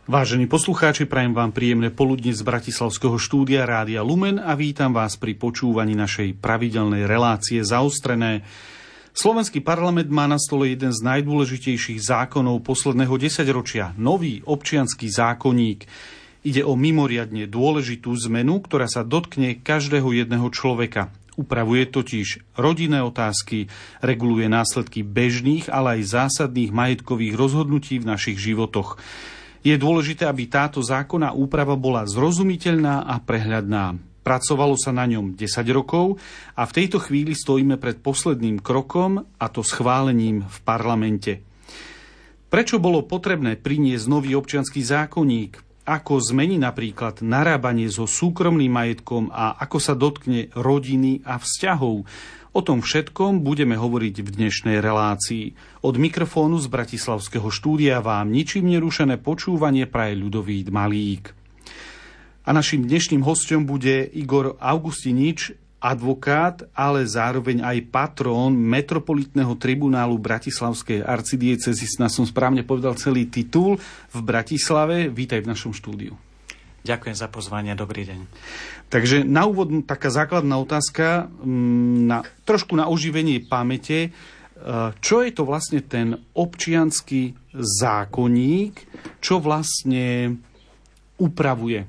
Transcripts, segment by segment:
Vážení poslucháči, prajem vám príjemné poludne z bratislavského štúdia Rádia Lumen a vítam vás pri počúvaní našej pravidelnej relácie Zaostrené. Slovenský parlament má na stole jeden z najdôležitejších zákonov posledného desaťročia, nový občiansky zákonník. Ide o mimoriadne dôležitú zmenu, ktorá sa dotkne každého jedného človeka. Upravuje totiž rodinné otázky, reguluje následky bežných, ale aj zásadných majetkových rozhodnutí v našich životoch. Je dôležité, aby táto zákonná úprava bola zrozumiteľná a prehľadná. Pracovalo sa na ňom 10 rokov a v tejto chvíli stojíme pred posledným krokom, a to schválením v parlamente. Prečo bolo potrebné priniesť nový občiansky zákonník? Ako zmení napríklad narábanie so súkromným majetkom a ako sa dotkne rodiny a vzťahov? O tom všetkom budeme hovoriť v dnešnej relácii. Od mikrofónu z bratislavského štúdia vám ničím nerušené počúvanie praje Ľudovít Malík. A našim dnešným hosťom bude Igor Augustinič, advokát, ale zároveň aj patrón Metropolitného tribunálu Bratislavskej arcidiecézy. Snad som správne povedal celý titul, v Bratislave. Vítaj v našom štúdiu. Ďakujem za pozvanie, dobrý deň. Takže na úvod taká základná otázka, trošku na oživenie pamäte. Čo je to vlastne ten občiansky zákonník? Čo vlastne upravuje?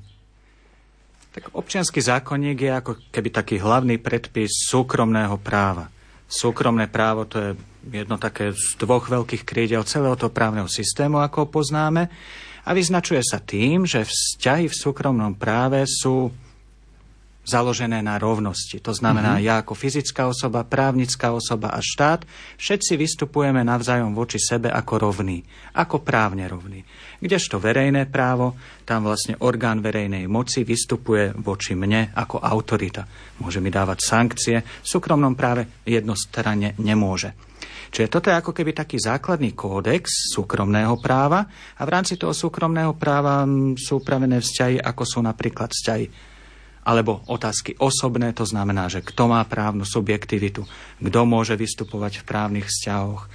Tak občiansky zákonník je ako keby taký hlavný predpis súkromného práva. Súkromné právo to je jedno také z dvoch veľkých krídel celého toho právneho systému, ako ho poznáme. A vyznačuje sa tým, že vzťahy v súkromnom práve sú založené na rovnosti. To znamená, ja ako fyzická osoba, právnická osoba a štát, všetci vystupujeme navzájom voči sebe ako rovní, ako právne rovní. Kdežto verejné právo, tam vlastne orgán verejnej moci vystupuje voči mne ako autorita. Môže mi dávať sankcie, v súkromnom práve jednostranne nemôže. Čiže toto je ako keby taký základný kódex súkromného práva a v rámci toho súkromného práva sú upravené vzťahy, ako sú napríklad vzťahy alebo otázky osobné, to znamená, že kto má právnu subjektivitu, kto môže vystupovať v právnych vzťahoch.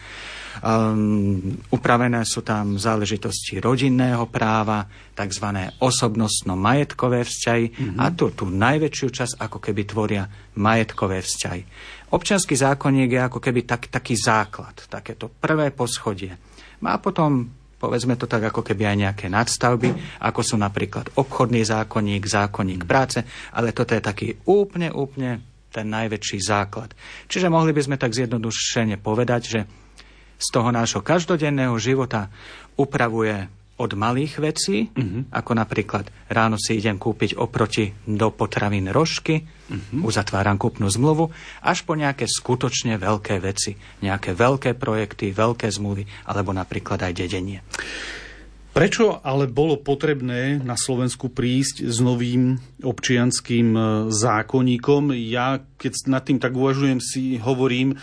Upravené sú tam záležitosti rodinného práva, tzv. Osobnostno-majetkové vzťahy a tú najväčšiu časť ako keby tvoria majetkové vzťahy. Občiansky zákonník je ako keby taký základ, takéto prvé poschodie. Má potom, povedzme to tak, ako keby aj nejaké nadstavby, ako sú napríklad obchodný zákonník, zákonník práce, ale toto je taký úplne ten najväčší základ. Čiže mohli by sme tak zjednodušene povedať, že z toho nášho každodenného života upravuje od malých vecí, ako napríklad ráno si idem kúpiť oproti do potravín rožky, uzatváram kúpnu zmluvu, až po nejaké skutočne veľké veci, nejaké veľké projekty, veľké zmluvy, alebo napríklad aj dedenie. Prečo ale bolo potrebné na Slovensku prísť s novým občianským zákonníkom? Ja, keď nad tým tak uvažujem, si hovorím,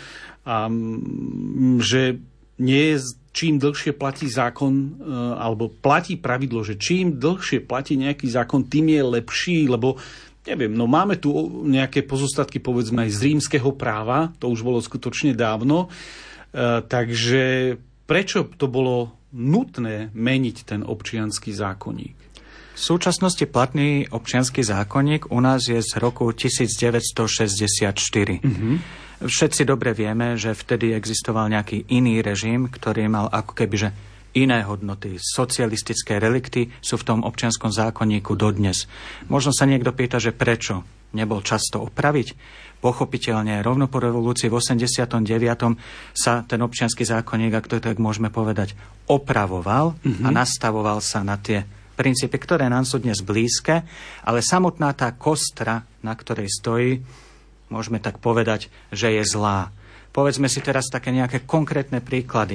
že nie je, čím dlhšie platí zákon, alebo platí pravidlo, že čím dlhšie platí nejaký zákon, tým je lepší, lebo neviem, máme tu nejaké pozostatky, povedzme, aj z rímskeho práva, to už bolo skutočne dávno, takže prečo to bolo nutné meniť ten občiansky zákonník? V súčasnosti platný občiansky zákonník u nás je z roku 1964. Všetci dobre vieme, že vtedy existoval nejaký iný režim, ktorý mal ako kebyže iné hodnoty. Socialistické relikty sú v tom občianskom zákonníku dodnes. Možno sa niekto pýta, že prečo nebol čas to opraviť. Pochopiteľne, rovno po revolúcii v 89. sa ten občiansky zákonník, ak to tak môžeme povedať, opravoval a nastavoval sa na tie princípy, ktoré nám sú dnes blízke, ale samotná tá kostra, na ktorej stojí, môžeme tak povedať, že je zlá. Povedzme si teraz také nejaké konkrétne príklady.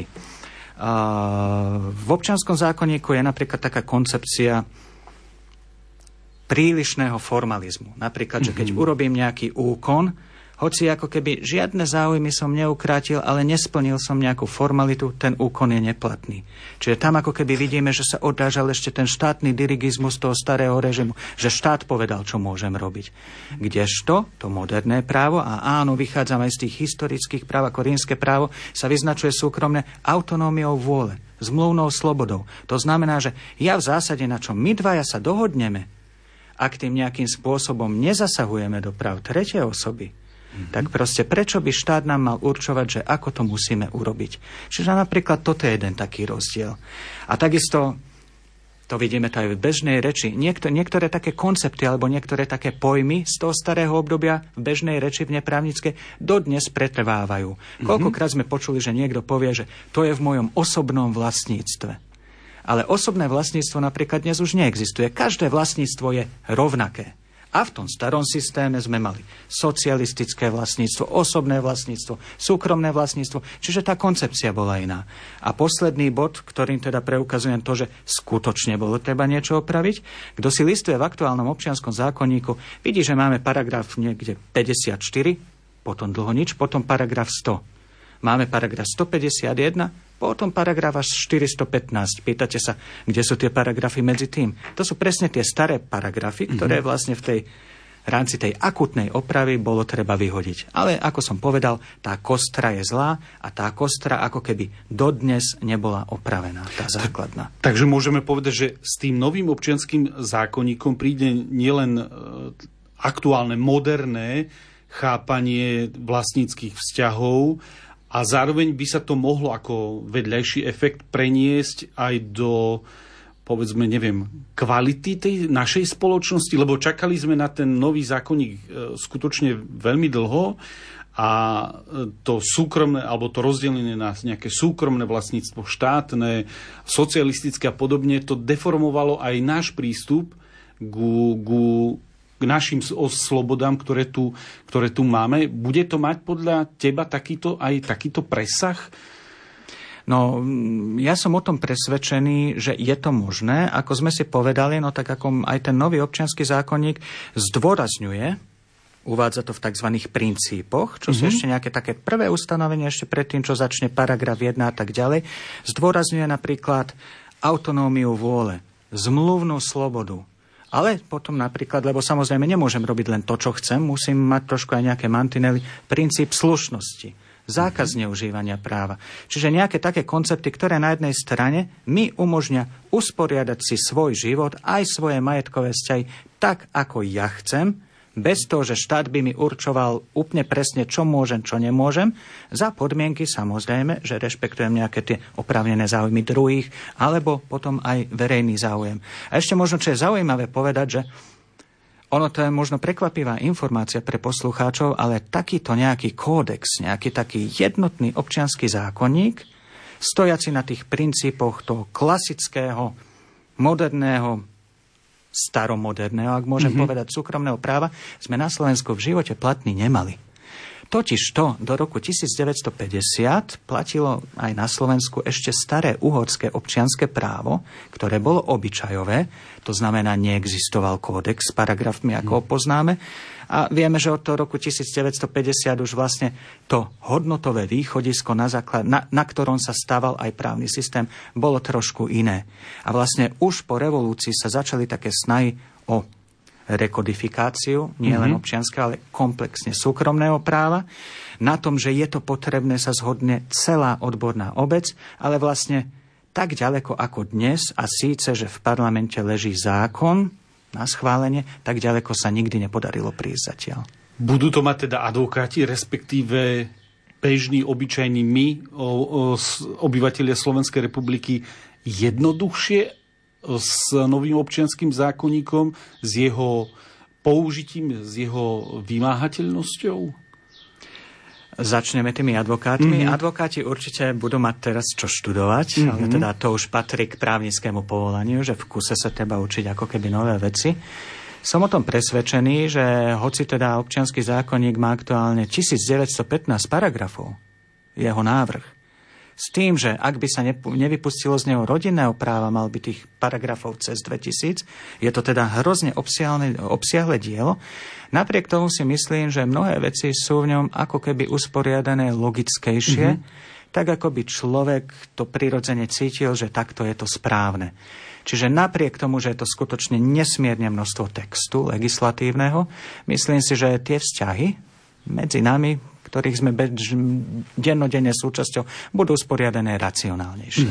V občianskom zákonníku je napríklad taká koncepcia prílišného formalizmu. Napríklad, že keď urobím nejaký úkon, hoci ako keby žiadne záujmy som neukrátil, ale nesplnil som nejakú formalitu, ten úkon je neplatný. Čiže tam ako keby vidíme, že sa odrážal ešte ten štátny dirigizmus toho starého režimu, že štát povedal, čo môžem robiť. Kdežto to moderné právo, a áno, vychádzame z tých historických práv, ako rímske právo, sa vyznačuje súkromné autonómiou vôle. zmluvnou slobodou. To znamená, že ja v zásade, na čom my dvaja sa dohodneme, ak tým nejakým spôsobom nezasahujeme do práv tretej osoby, tak proste prečo by štát nám mal určovať, že ako to musíme urobiť. Čiže napríklad toto je jeden taký rozdiel. A takisto to vidíme to aj v bežnej reči. Niektoré také koncepty alebo niektoré také pojmy z toho starého obdobia v bežnej reči, v neprávnickej, dodnes pretrvávajú. Koľkokrát sme počuli, že niekto povie, že to je v mojom osobnom vlastníctve. Ale osobné vlastníctvo napríklad dnes už neexistuje. Každé vlastníctvo je rovnaké. A v tom starom systéme sme mali socialistické vlastníctvo, osobné vlastníctvo, súkromné vlastníctvo, čiže tá koncepcia bola iná. A posledný bod, ktorým teda preukazujem to, že skutočne bolo treba niečo opraviť, kto si listuje v aktuálnom občianskom zákonníku, vidí, že máme paragraf niekde 54, potom dlho nič, potom paragraf 100. Máme paragraf 151, potom paragraf až 415. Pýtate sa, kde sú tie paragrafy medzi tým? To sú presne tie staré paragrafy, ktoré vlastne v tej rámci tej akutnej opravy bolo treba vyhodiť. Ale ako som povedal, tá kostra je zlá a tá kostra ako keby dodnes nebola opravená, tá základná. Takže môžeme povedať, že s tým novým občianskym zákonníkom príde nielen aktuálne, moderné chápanie vlastníckych vzťahov, a zároveň by sa to mohlo ako vedľajší efekt preniesť aj do, povedzme, kvality tej našej spoločnosti, lebo čakali sme na ten nový zákonník skutočne veľmi dlho a to súkromné, alebo to rozdelenie na nejaké súkromné vlastníctvo, štátne, socialistické a podobne, to deformovalo aj náš prístup k našim slobodám, ktoré tu máme. Bude to mať podľa teba takýto presah? No, ja som o tom presvedčený, že je to možné. Ako sme si povedali, no tak ako aj ten nový občiansky zákonník zdôrazňuje, uvádza to v tzv. Princípoch, čo sú ešte nejaké také prvé ustanovenia, ešte predtým, čo začne paragraf 1 a tak ďalej, zdôrazňuje napríklad autonómiu vôle, zmluvnú slobodu. Ale potom napríklad, lebo samozrejme nemôžem robiť len to, čo chcem, musím mať trošku aj nejaké mantinely, princíp slušnosti, zákaz zneužívania práva. Čiže nejaké také koncepty, ktoré na jednej strane mi umožňa usporiadať si svoj život, aj svoje majetkové vzťahy tak, ako ja chcem, bez toho, že štát by mi určoval úplne presne, čo môžem, čo nemôžem, za podmienky samozrejme, že rešpektujem nejaké tie oprávnené záujmy druhých, alebo potom aj verejný záujem. A ešte možno, čo je zaujímavé povedať, že ono to je možno prekvapivá informácia pre poslucháčov, ale takýto nejaký kódex, nejaký taký jednotný občiansky zákonník, stojaci na tých princípoch toho klasického, moderného, staromoderného, ak môžem povedať, súkromného práva, sme na Slovensku v živote platný nemali. Totižto do roku 1950 platilo aj na Slovensku ešte staré uhorské občianske právo, ktoré bolo obyčajové, to znamená, neexistoval kódex s paragrafmi, ako ho poznáme. A vieme, že od toho roku 1950 už vlastne to hodnotové východisko, na ktorom sa stával aj právny systém, bolo trošku iné. A vlastne už po revolúcii sa začali také snahy o rekodifikáciu, nie len občianskeho, ale komplexne súkromného práva, na tom, že je to potrebné, sa zhodne celá odborná obec, ale vlastne tak ďaleko ako dnes, a síce, že v parlamente leží zákon na schválenie, tak ďaleko sa nikdy nepodarilo prísť zatiaľ. Budú to mať teda advokáti, respektíve bežní, obyčajní my, obyvatelia Slovenskej republiky, jednoduchšie s novým občianskym zákonníkom, s jeho použitím, s jeho vymáhateľnosťou? Začneme tými advokátmi. Advokáti určite budú mať teraz čo študovať, ale teda to už patrí k právnickému povolaniu, že v kuse sa treba učiť ako keby nové veci. Som o tom presvedčený, že hoci teda občiansky zákonník má aktuálne 1915 paragrafov, jeho návrh, s tým, že ak by sa nevypustilo z neho rodinného práva, mal by tých paragrafov cez 2000. Je to teda hrozne obsiahle dielo. Napriek tomu si myslím, že mnohé veci sú v ňom ako keby usporiadané logickejšie, tak ako by človek to prirodzene cítil, že takto je to správne. Čiže napriek tomu, že je to skutočne nesmierne množstvo textu legislatívneho, myslím si, že tie vzťahy medzi nami, ktorých sme dennodenne súčasťou, budú usporiadané racionálnejšie.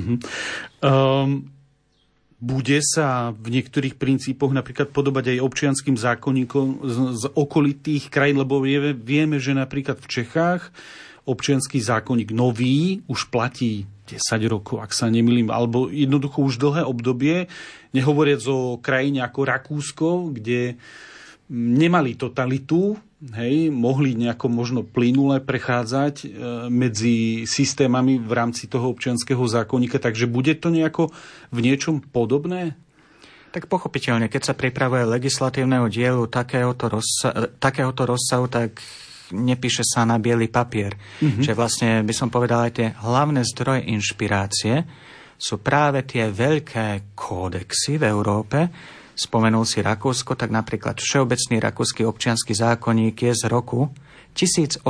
Bude sa v niektorých princípoch napríklad podobať aj občianskym zákonníkom z okolitých krajín, lebo vieme, že napríklad v Čechách občiansky zákonník nový už platí 10 rokov, ak sa nemýlim, alebo jednoducho už dlhé obdobie, nehovoriac o krajine ako Rakúsko, kde nemali totalitu, mohli nejako možno plynule prechádzať medzi systémami v rámci toho občianskeho zákonníka, takže bude to nejako v niečom podobné? Tak pochopiteľne, keď sa pripravuje legislatívneho dielu takéhoto rozsahu, tak nepíše sa na biely papier. Čiže vlastne by som povedal, aj tie hlavné zdroje inšpirácie sú práve tie veľké kódexy v Európe. Spomenul si Rakúsko, tak napríklad Všeobecný rakúsky občiansky zákonník je z roku 1811.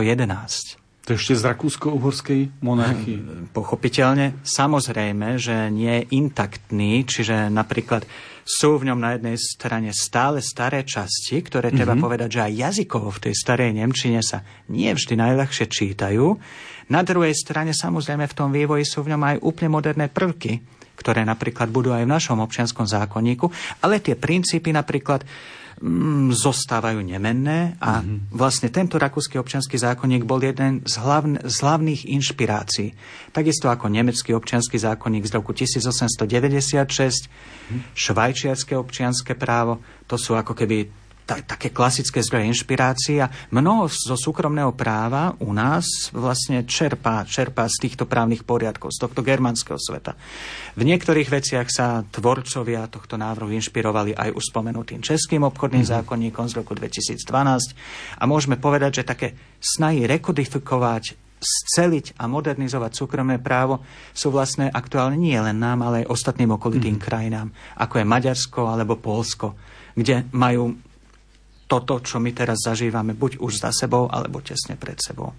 To ešte z rakúsko-uhorskej monarchie. Pochopiteľne, samozrejme, že nie je intaktný, čiže napríklad sú v ňom na jednej strane stále staré časti, ktoré treba povedať, že aj jazykovo v tej starej nemčine sa nie vždy najľahšie čítajú. Na druhej strane, samozrejme, v tom vývoji sú v ňom aj úplne moderné prvky, ktoré napríklad budú aj v našom občianskom zákonníku, ale tie princípy napríklad zostávajú nemenné a vlastne tento rakúsky občiansky zákonník bol jeden z hlavných inšpirácií. Takisto ako nemecký občiansky zákonník z roku 1896, švajčiarske občianske právo, to sú ako keby také klasické zdroje inšpirácie a mnoho zo súkromného práva u nás vlastne čerpá z týchto právnych poriadkov, z tohto germánskeho sveta. V niektorých veciach sa tvorcovia tohto návrhu inšpirovali aj už spomenutým českým obchodným zákonníkom z roku 2012 a môžeme povedať, že také snahy rekodifikovať, sceliť a modernizovať súkromné právo sú vlastne aktuálne nie len nám, ale aj ostatným okolitým krajinám, ako je Maďarsko alebo Poľsko, kde majú toto, čo my teraz zažívame, buď už za sebou, alebo tesne pred sebou.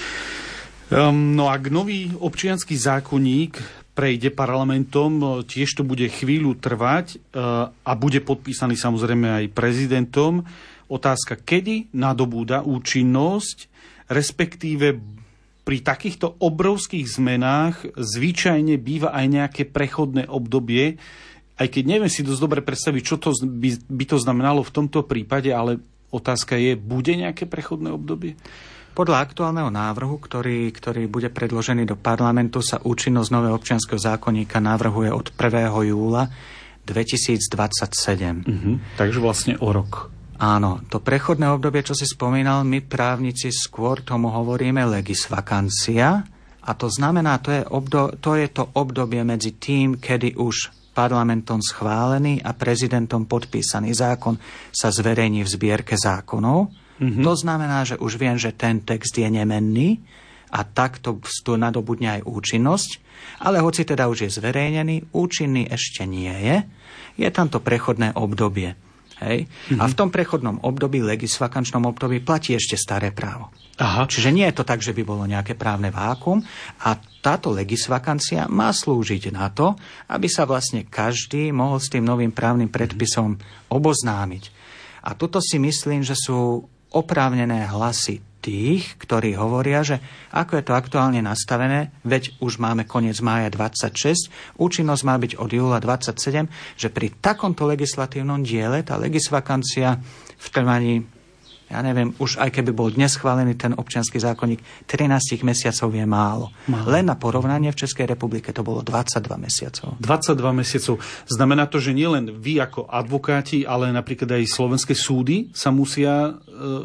No ak nový občiansky zákonník prejde parlamentom, tiež to bude chvíľu trvať a bude podpísaný samozrejme aj prezidentom. Otázka, kedy nadobúda účinnosť, respektíve pri takýchto obrovských zmenách zvyčajne býva aj nejaké prechodné obdobie, aj keď neviem si dosť dobre predstaviť, čo to by to znamenalo v tomto prípade, ale otázka je, bude nejaké prechodné obdobie? Podľa aktuálneho návrhu, ktorý bude predložený do parlamentu, sa účinnosť nového občianskeho zákonníka navrhuje od 1. júla 2027. Takže vlastne o rok. Áno, to prechodné obdobie, čo si spomínal, my právnici skôr tomu hovoríme legis vacancia, a to znamená, to je to obdobie medzi tým, kedy už parlamentom schválený a prezidentom podpísaný zákon sa zverejní v zbierke zákonov. To znamená, že už viem, že ten text je nemenný a takto nadobudne aj účinnosť, ale hoci teda už je zverejnený, účinný ešte nie je. Je tam to prechodné obdobie. Hej? A v tom prechodnom období, legisvakančnom období, platí ešte staré právo. Aha. Čiže nie je to tak, že by bolo nejaké právne vákuum a táto legisvakancia má slúžiť na to, aby sa vlastne každý mohol s tým novým právnym predpisom oboznámiť. A tuto si myslím, že sú oprávnené hlasy tých, ktorí hovoria, že ako je to aktuálne nastavené, veď už máme koniec mája 26, účinnosť má byť od júla 27, že pri takomto legislatívnom diele tá legisvakancia v trvaní, ja neviem, už aj keby bol dnes schválený ten občiansky zákonník, 13 mesiacov je málo. Len na porovnanie v Českej republike to bolo 22 mesiacov. 22 mesiacov. Znamená to, že nielen vy ako advokáti, ale napríklad aj slovenské súdy sa musia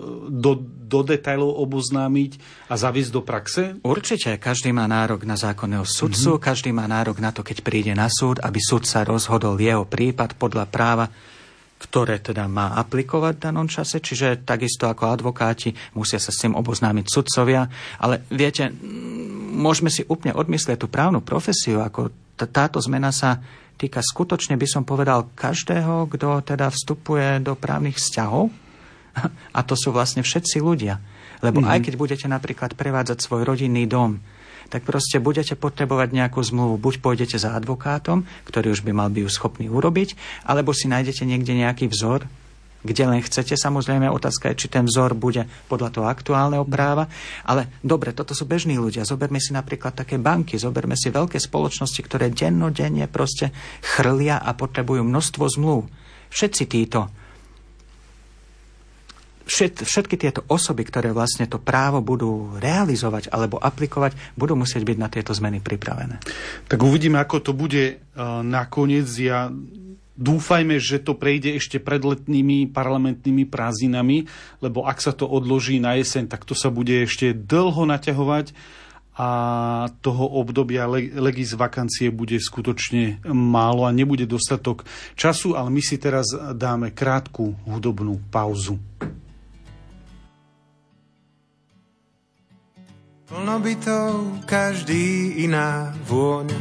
do detailov oboznámiť a zaviesť do praxe? Určite. Každý má nárok na zákonného sudcu, každý má nárok na to, keď príde na súd, aby sudca rozhodol jeho prípad podľa práva, ktoré teda má aplikovať v danom čase, čiže takisto ako advokáti musia sa s tým oboznámiť sudcovia, ale viete, môžeme si úplne odmyslieť tú právnu profesiu, ako táto zmena sa týka skutočne, by som povedal, každého, kto teda vstupuje do právnych vzťahov, a to sú vlastne všetci ľudia, lebo aj keď budete napríklad prevádzať svoj rodinný dom, tak proste budete potrebovať nejakú zmluvu. Buď pôjdete za advokátom, ktorý už by mal byť schopný urobiť, alebo si nájdete niekde nejaký vzor kde len chcete. Samozrejme, otázka je, či ten vzor bude podľa toho aktuálneho práva. Ale dobre, toto sú bežní ľudia. Zoberme si napríklad také banky, zoberme si veľké spoločnosti, ktoré dennodenne proste chrlia a potrebujú množstvo zmluv. Všetky tieto osoby, ktoré vlastne to právo budú realizovať alebo aplikovať, budú musieť byť na tieto zmeny pripravené. Tak uvidíme, ako to bude nakoniec. Ja dúfajme, že to prejde ešte pred letnými parlamentnými prázdninami, lebo ak sa to odloží na jeseň, tak to sa bude ešte dlho naťahovať a toho obdobia legis vakancie bude skutočne málo a nebude dostatok času, ale my si teraz dáme krátku hudobnú pauzu. Plno bytov, každý iná vôňa.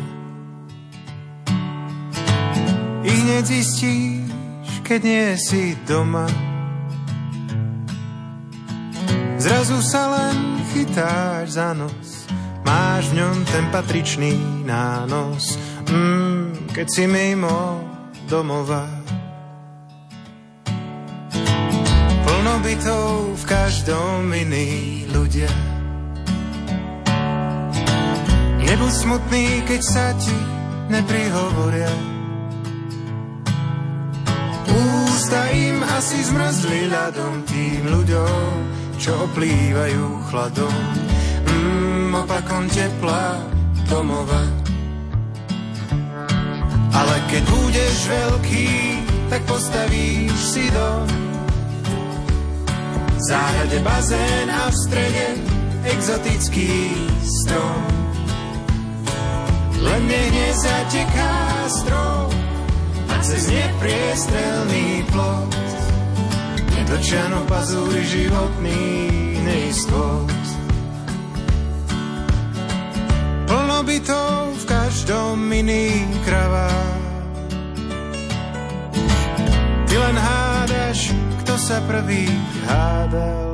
I hneď zistíš, keď nie si doma. Zrazu sa len chytáš za nos, máš v ňom ten patričný nános. Keď si mimo domova. Plno bytov, v každom iní ľudia. Nebuď smutný, keď sa ti neprihovoria. Ústa im asi zmrzli ľadom tým ľuďom, čo oplývajú chladom. Opakom tepla domova. Ale keď budeš veľký, tak postavíš si dom. V záhrade bazén a v strede exotický strom. Len nech nezateká strop a cez nepriestrelný plot nedočano pazúri životný neistot. Plno bytov, v každom iný kravá. Ty len hádaš, kto sa prvý hádal.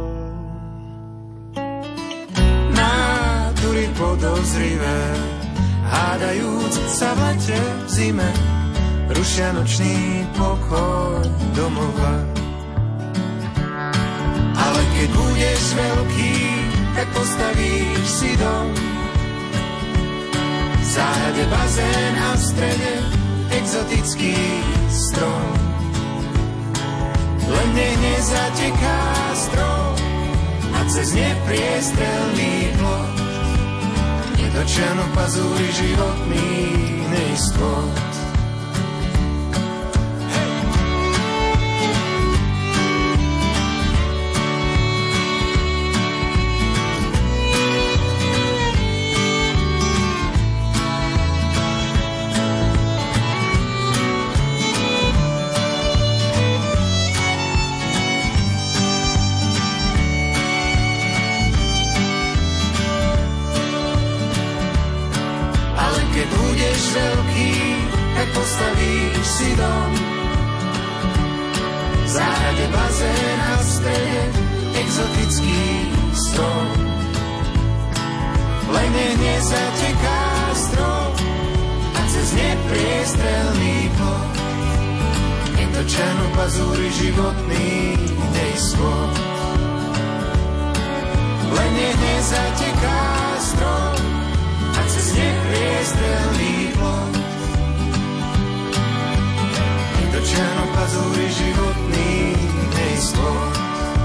Nátury podozrivé, hádajúc sa v lete, v zime, rušia nočný pokoj domova. Ale keď budeš veľký, tak postavíš si dom. V záhrade bazén a v strede exotický strom. Len nech nezateká strop a cez nepriestrelný plot nedočano pazúri životný neistot. Veľký, tak postavíš si dom. V záhrade bazén a v strede exotický strom. Len nech nezateká strop a cez nepriestrelný plot nedočano pazúri životný neistot. Len nech nezateká strop a cez nepriestrelný plot nedočano pazúri životný neistot.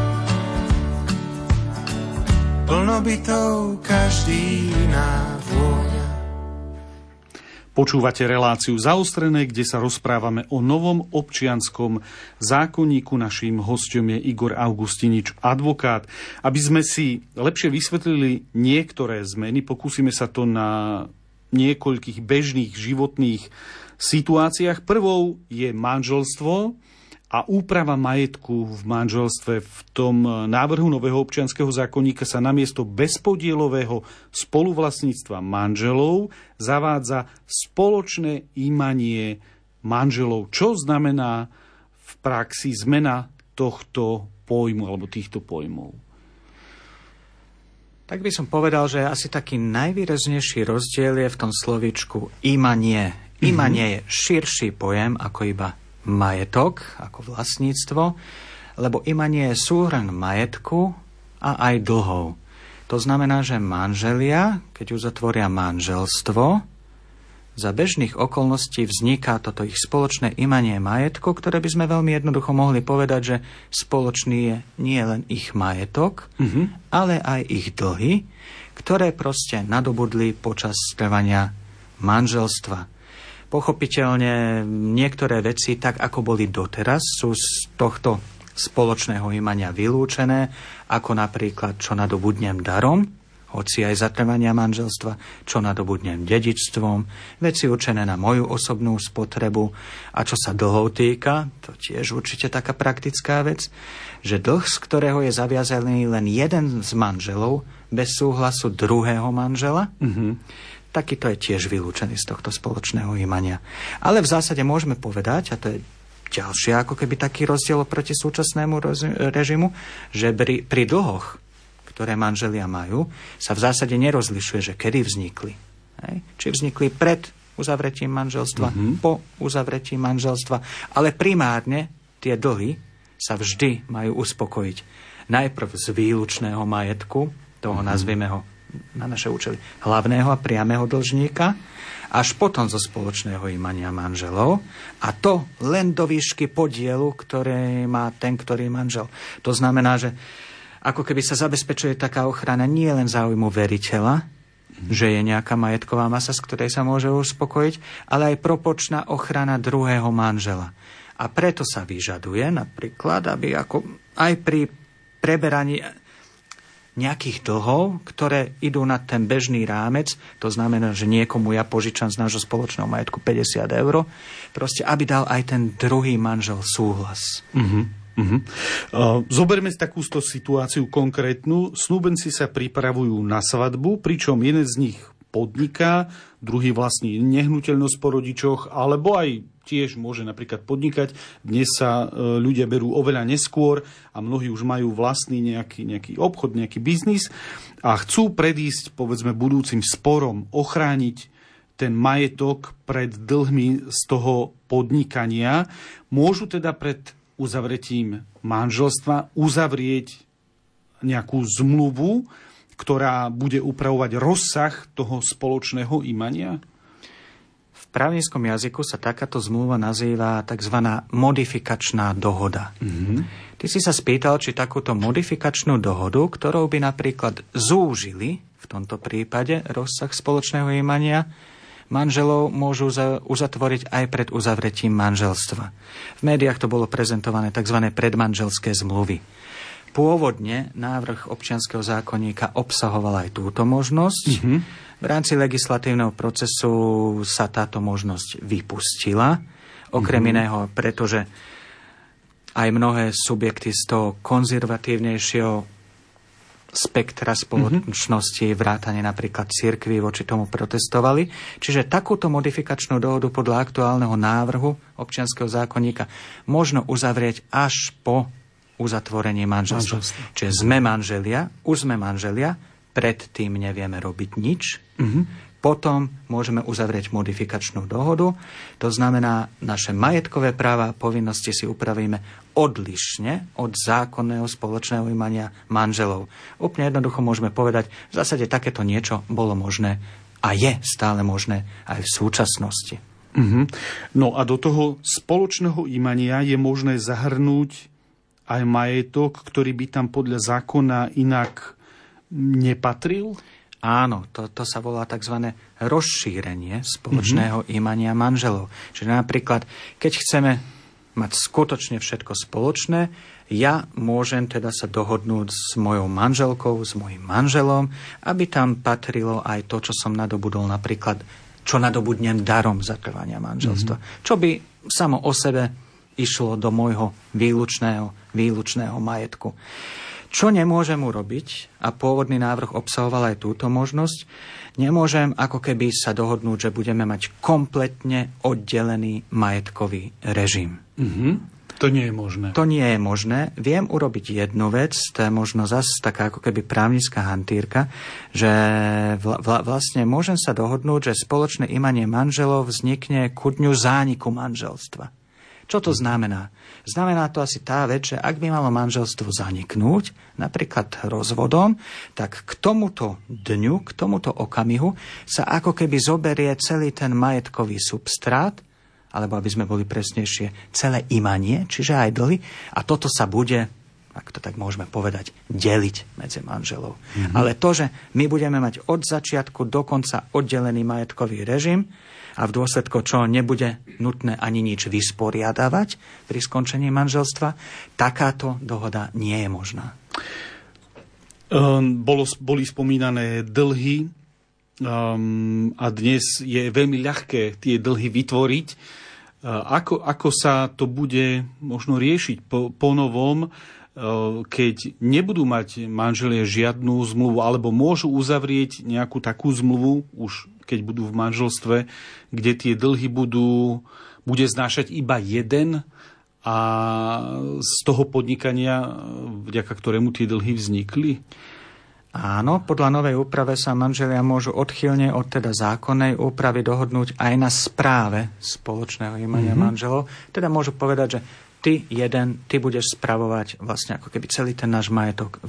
Plno bytov, každý iná vôňa. Počúvate reláciu Zaostrené, kde sa rozprávame o novom občianskom zákonníku. Naším hosťom je Igor Augustinič, advokát. Aby sme si lepšie vysvetlili niektoré zmeny, pokúsime sa to na niekoľkých bežných životných situáciách. Prvou je manželstvo a úprava majetku v manželstve. V tom návrhu nového občianskeho zákonníka sa namiesto bezpodielového spoluvlastníctva manželov zavádza spoločné imanie manželov. Čo znamená v praxi zmena tohto pojmu alebo týchto pojmov? Tak by som povedal, že asi taký najvýraznejší rozdiel je v tom slovíčku imanie. Imanie je širší pojem ako iba majetok, ako vlastníctvo. lebo imanie je súhrn majetku a aj dlhov. To znamená, že manželia, keď uzatvoria manželstvo, za bežných okolností vzniká toto ich spoločné imanie majetku, ktoré by sme veľmi jednoducho mohli povedať, že spoločný je nie len ich majetok, ale aj ich dlhy, ktoré proste nadobudli počas trvania manželstva. Pochopiteľne niektoré veci, tak ako boli doteraz, sú z tohto spoločného imania vylúčené, ako napríklad čo nadobudnem darom, hoci aj za trvania manželstva, čo nadobudnem dedičstvom, veci určené na moju osobnú spotrebu. A čo sa dlhov týka, to tiež určite taká praktická vec, že dlh, z ktorého je zaviazaný len jeden z manželov, bez súhlasu druhého manžela, takýto je tiež vylúčený z tohto spoločného imania. Ale v zásade môžeme povedať, a to je ďalšie ako keby taký rozdiel proti súčasnému režimu, že pri dlhoch, ktoré manželia majú, sa v zásade nerozlišuje, že kedy vznikli. Hej? Či vznikli pred uzavretím manželstva, po uzavretí manželstva, ale primárne tie dlhy sa vždy majú uspokojiť najprv z výlučného majetku, toho nazvime ho na naše účely hlavného a priameho dlžníka, až potom zo spoločného imania manželov, a to len do výšky podielu, ktoré má ten, ktorý manžel. To znamená, že ako keby sa zabezpečuje taká ochrana nie len záujmu veriteľa, že je nejaká majetková masa, z ktorej sa môže uspokojiť, ale aj proporčná ochrana druhého manžela. A preto sa vyžaduje napríklad, aby ako aj pri preberaní nejakých dlhov, ktoré idú na ten bežný rámec, to znamená, že niekomu ja požičam z nášho spoločného majetku 50 €, proste aby dal aj ten druhý manžel súhlas. Zoberme si takúto situáciu konkrétnu. Snúbenci sa pripravujú na svadbu, pričom jeden z nich podniká, druhý vlastní nehnuteľnosť po rodičoch, alebo aj tiež môže napríklad podnikať. Dnes sa ľudia berú oveľa neskôr a mnohí už majú vlastný nejaký obchod, nejaký biznis a chcú predísť, povedzme, budúcim sporom, ochrániť ten majetok pred dlhmi z toho podnikania. Môžu teda pred uzavretím manželstva uzavrieť nejakú zmluvu, ktorá bude upravovať rozsah toho spoločného imania? V právnickom jazyku sa takáto zmluva nazýva tzv. Modifikačná dohoda. Ty si sa spýtal, či takúto modifikačnú dohodu, ktorou by napríklad zúžili v tomto prípade rozsah spoločného imania manželov, môžu uzatvoriť aj pred uzavretím manželstva. V médiách to bolo prezentované tzv. Predmanželské zmluvy. Pôvodne návrh občianskeho zákonníka obsahoval aj túto možnosť. V rámci legislatívneho procesu sa táto možnosť vypustila. Okrem iného, pretože aj mnohé subjekty z toho konzervatívnejšieho spektra spoločnosti, vrátane napríklad cirkvi, voči tomu protestovali. Čiže takúto modifikačnú dohodu podľa aktuálneho návrhu občianskeho zákonníka možno uzavrieť až po uzatvorení manželstva. Čiže už sme manželia, predtým nevieme robiť nič, potom môžeme uzavrieť modifikačnú dohodu, to znamená, naše majetkové práva a povinnosti si upravíme odlišne od zákonného spoločného imania manželov. Úplne jednoducho môžeme povedať, v zásade takéto niečo bolo možné a je stále možné aj v súčasnosti. No a do toho spoločného imania je možné zahrnúť aj majetok, ktorý by tam podľa zákona inak nepatril? Áno, to sa volá tzv. Rozšírenie spoločného imania manželov. Čiže napríklad, keď chceme mať skutočne všetko spoločné, ja môžem teda sa dohodnúť s mojou manželkou, s mojím manželom, aby tam patrilo aj to, čo som nadobudol, napríklad, čo nadobudnem darom za trvania manželstva. Čo by samo o sebe išlo do môjho výlučného majetku. Čo nemôžem urobiť, a pôvodný návrh obsahoval aj túto možnosť, nemôžem ako keby sa dohodnúť, že budeme mať kompletne oddelený majetkový režim. To nie je možné. To nie je možné. Viem urobiť jednu vec, to je možno zase taká ako keby právnická hantírka, že vlastne môžem sa dohodnúť, že spoločné imanie manželov vznikne ku dňu zániku manželstva. Čo to znamená? Znamená to asi tá vec, že ak by malo manželstvo zaniknúť, napríklad rozvodom, tak k tomuto dňu, k tomuto okamihu sa ako keby zoberie celý ten majetkový substrát, alebo aby sme boli presnejšie, celé imanie, čiže aj dlhy, a toto sa bude, ak to tak môžeme povedať, deliť medzi manželov. Ale to, že my budeme mať od začiatku do konca oddelený majetkový režim a v dôsledku čo nebude nutné ani nič vysporiadavať pri skončení manželstva, takáto dohoda nie je možná. Boli spomínané dlhy a dnes je veľmi ľahké tie dlhy vytvoriť. Ako sa to bude možno riešiť po novom, keď nebudú mať manželia žiadnu zmluvu, alebo môžu uzavrieť nejakú takú zmluvu, už keď budú v manželstve, kde tie dlhy bude znášať iba jeden a z toho podnikania, vďaka ktorému tie dlhy vznikli? Áno, podľa novej úprave sa manželia môžu odchýlne od teda zákonnej úpravy dohodnúť aj na správe spoločného imania manželov. Teda môžu povedať, že ty budeš spravovať vlastne ako keby celý ten náš majetok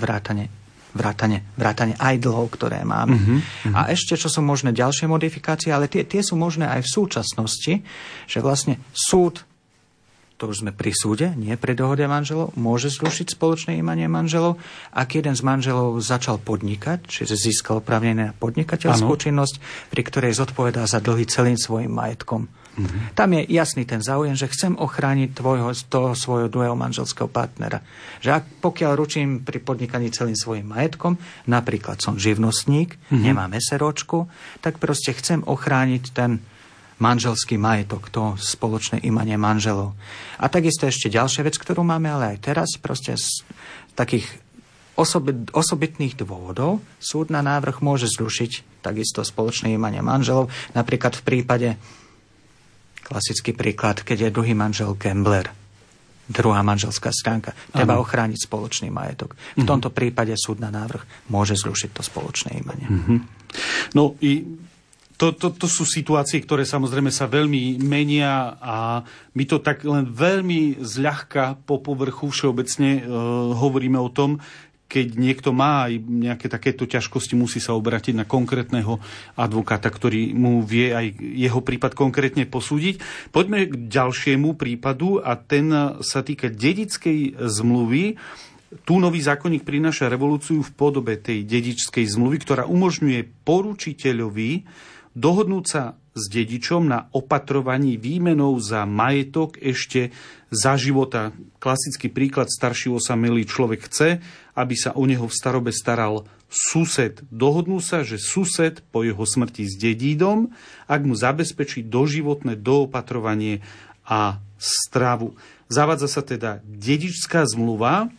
vrátane aj dlhov, ktoré máme. A ešte, čo sú možné ďalšie modifikácie, ale tie sú možné aj v súčasnosti, že vlastne súd, to už sme pri súde, nie pri dohode manželov, môže zrušiť spoločné imanie manželov, ak jeden z manželov začal podnikať, čiže získal oprávnenie na podnikateľskú činnosť, pri ktorej zodpovedá za dlhy celým svojim majetkom. Tam je jasný ten záujem, že chcem ochrániť toho svojho druhého manželského partnera. Že pokiaľ ručím pri podnikaní celým svojim majetkom, napríklad som živnostník, nemám SROčku, tak proste chcem ochrániť ten manželský majetok, to spoločné imanie manželov. A takisto ešte ďalšia vec, ktorú máme ale aj teraz, proste z takých osobitných dôvodov súd na návrh môže zrušiť takisto spoločné imanie manželov, napríklad v prípade, klasický príklad, keď je druhý manžel gambler, druhá manželská stránka, treba ochrániť spoločný majetok. V tomto prípade súd na návrh môže zrušiť to spoločné imanie. No i to sú situácie, ktoré samozrejme sa veľmi menia a my to tak len veľmi zľahka po povrchu všeobecne hovoríme o tom, keď niekto má aj nejaké takéto ťažkosti, musí sa obrátiť na konkrétneho advokáta, ktorý mu vie aj jeho prípad konkrétne posúdiť. Poďme k ďalšiemu prípadu a ten sa týka dedičskej zmluvy. Tu nový zákonník prináša revolúciu v podobe tej dedičskej zmluvy, ktorá umožňuje poručiteľovi dohodnúť sa s dedičom na opatrovaní výmenou za majetok ešte za života. Klasický príklad, starší osamelý človek chce, aby sa o neho v starobe staral sused. Dohodnú sa, že sused po jeho smrti s dedídom, ak mu zabezpečí doživotné doopatrovanie a stravu. Zavádza sa teda dedičská zmluva.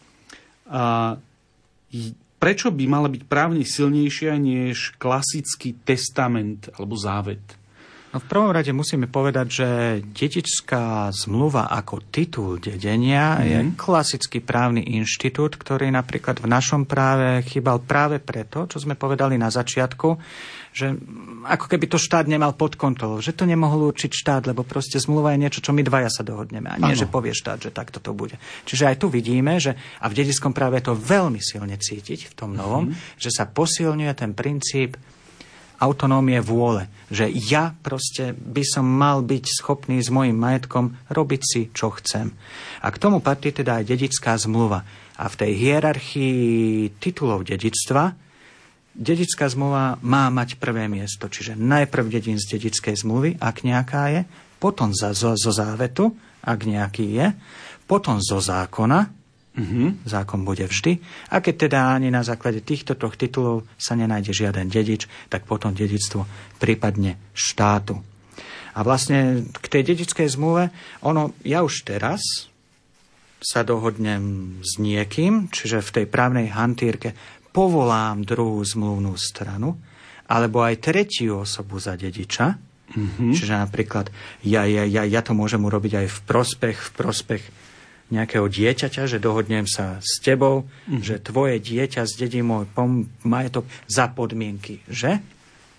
Prečo by mala byť právne silnejšia než klasický testament alebo závet? No v prvom rade musíme povedať, že dedičská zmluva ako titul dedenia je klasický právny inštitút, ktorý napríklad v našom práve chýbal práve preto, čo sme povedali na začiatku, že ako keby to štát nemal pod kontrolou, že to nemohol určiť štát, lebo proste zmluva je niečo, čo my dvaja sa dohodneme, a nie, že povie štát, že takto to bude. Čiže aj tu vidíme, že a v dedičskom práve je to veľmi silne cítiť v tom novom, že sa posilňuje ten princíp autonómie vôle, že ja proste by som mal byť schopný s mojím majetkom robiť si, čo chcem. A k tomu patrí teda aj dedičská zmluva. A v tej hierarchii titulov dedičstva dedičská zmluva má mať prvé miesto, čiže najprv dedín z dedičskej zmluvy, ak nejaká je, potom zo závetu, ak nejaký je, potom zo zákona, zákon bude vždy. A keď teda ani na základe týchto troch titulov sa nenájde žiaden dedič, tak potom dedičstvo prípadne štátu. A vlastne k tej dedičskej zmluve, ja už teraz sa dohodnem s niekým, čiže v tej právnej hantírke povolám druhú zmluvnú stranu, alebo aj tretiu osobu za dediča. Čiže napríklad ja to môžem urobiť aj v prospech nejakého dieťaťa, že dohodnem sa s tebou, že tvoje dieťa zdedí môj majetok za podmienky, že?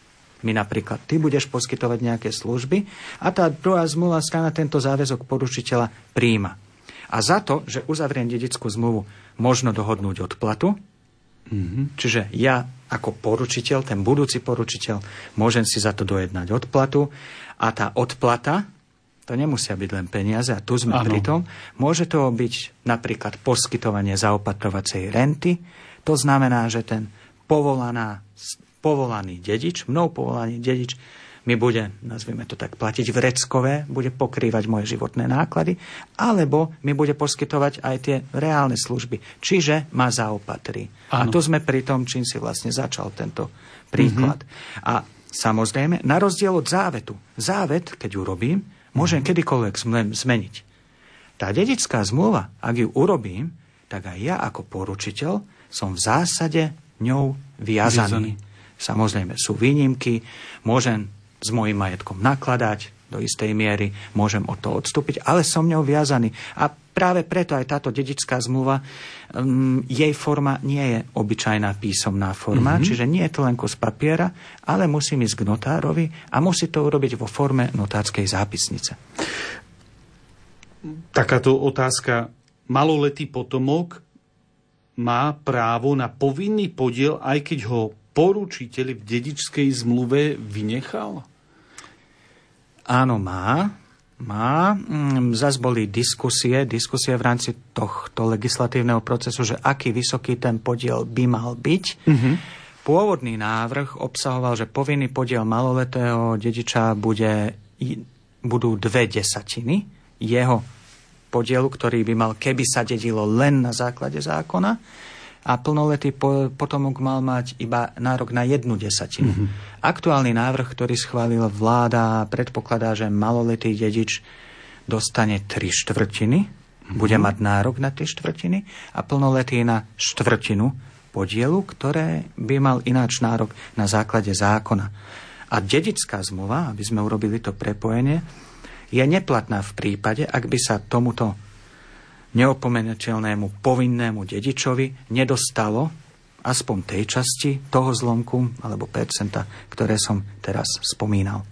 mi napríklad, ty budeš poskytovať nejaké služby a tá druhá zmluvná strana tento záväzok poručiteľa prijíma. A za to, že uzavriem dedickú zmluvu, možno dohodnúť odplatu. Čiže ja ako poručiteľ, ten budúci poručiteľ, môžem si za to dojednať odplatu a tá odplata, to nemusia byť len peniaze, a tu sme pri tom, môže to byť napríklad poskytovanie zaopatrovacej renty, to znamená, že ten povolaný dedič, mnou povolaný dedič, mi bude, nazvime to tak, platiť vreckové, bude pokrývať moje životné náklady, alebo mi bude poskytovať aj tie reálne služby. Čiže ma zaopatrí. A tu sme pri tom, čím si vlastne začal tento príklad. A samozrejme, na rozdiel od závetu. Závet, keď urobím, môžem kedykoľvek zmeniť. Tá dedická zmluva, ak ju urobím, tak aj ja ako poručiteľ som v zásade ňou viazaný. Samozrejme, sú výnimky, môžem s mojím majetkom nakladať do istej miery, môžem od toho odstúpiť, ale som ňou viazaný. A práve preto aj táto dedická zmluva, jej forma nie je obyčajná písomná forma, čiže nie je to len kus papiera, ale musím ísť k notárovi a musí to urobiť vo forme notárskej zápisnice. Takáto otázka. Maloletý potomok má právo na povinný podiel, aj keď ho poručiteľ v dedičskej zmluve vynechal? Áno, má. Zas boli diskusie v rámci tohto legislatívneho procesu, že aký vysoký ten podiel by mal byť. Pôvodný návrh obsahoval, že povinný podiel maloletého dediča budú 2/10 jeho podielu, ktorý by mal, keby sa dedilo len na základe zákona, a plnoletý potomok mal mať iba nárok na 1/10. Aktuálny návrh, ktorý schválila vláda, predpokladá, že maloletý dedič dostane 3/4, bude mať nárok na 3/4 a plnoletý na 1/4 podielu, ktoré by mal ináč nárok na základe zákona. A dedická zmluva, aby sme urobili to prepojenie, je neplatná v prípade, ak by sa tomuto neopomenuteľnému povinnému dedičovi nedostalo aspoň tej časti toho zlomku alebo percenta, ktoré som teraz spomínal.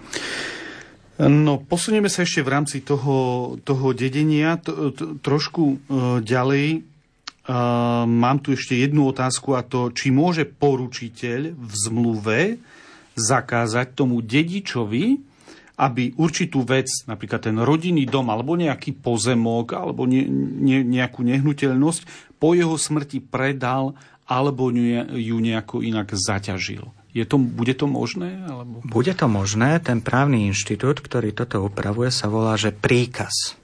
No, posunieme sa ešte v rámci toho dedenia trošku ďalej. Mám tu ešte jednu otázku, a to, či môže poručiteľ v zmluve zakázať tomu dedičovi, aby určitú vec, napríklad ten rodinný dom, alebo nejaký pozemok, alebo nejakú nehnuteľnosť, po jeho smrti predal, alebo ju nejako inak zaťažil. Bude to možné? Alebo... Bude to možné. Ten právny inštitút, ktorý toto upravuje, sa volá, že príkaz.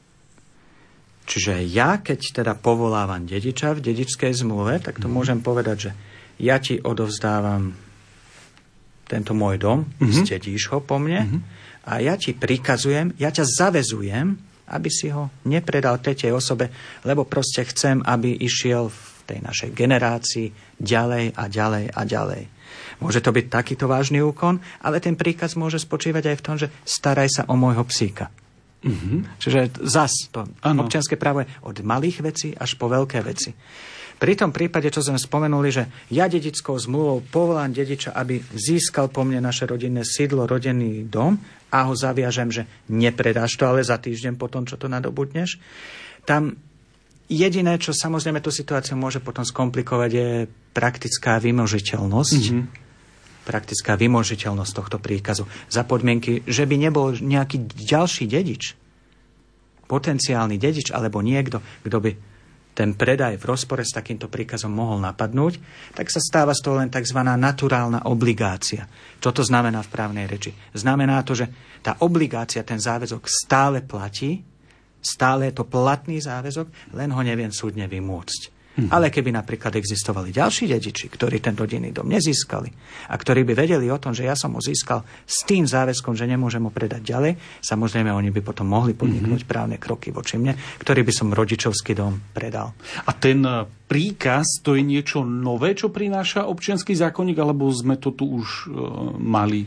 Čiže ja, keď teda povolávam dediča v dedičskej zmluve, tak to môžem povedať, že ja ti odovzdávam tento môj dom, zdedíš ho po mne, a ja ti prikazujem, ja ťa zavezujem, aby si ho nepredal tretej osobe, lebo proste chcem, aby išiel v tej našej generácii ďalej a ďalej a ďalej. Môže to byť takýto vážny úkon, ale ten príkaz môže spočívať aj v tom, že staraj sa o môjho psíka. Čiže zas to občianske právo je od malých vecí až po veľké veci. Pri tom prípade, čo sme spomenuli, že ja dedickou zmluvou povolám dediča, aby získal po mne naše rodinné sídlo, rodinný dom, a ho zaviažem, že nepredáš to, ale za týždeň po tom, čo to nadobudneš. Tam jediné, čo samozrejme tú situáciu môže potom skomplikovať, je praktická vymožiteľnosť. Praktická vymožiteľnosť tohto príkazu. Za podmienky, že by nebol nejaký ďalší dedič, potenciálny dedič, alebo niekto, kto by ten predaj v rozpore s takýmto príkazom mohol napadnúť, tak sa stáva z toho len tzv. Naturálna obligácia. Čo to znamená v právnej reči? Znamená to, že tá obligácia, ten záväzok stále platí, stále je to platný záväzok, len ho neviem súdne vymôcť. Ale keby napríklad existovali ďalší dediči, ktorí ten rodinný dom nezískali a ktorí by vedeli o tom, že ja som ho získal s tým záväzkom, že nemôžem ho predať ďalej, samozrejme oni by potom mohli podniknúť právne kroky voči mne, ktorý by som rodičovský dom predal. A ten príkaz, to je niečo nové, čo prináša občiansky zákonník, alebo sme to tu už mali?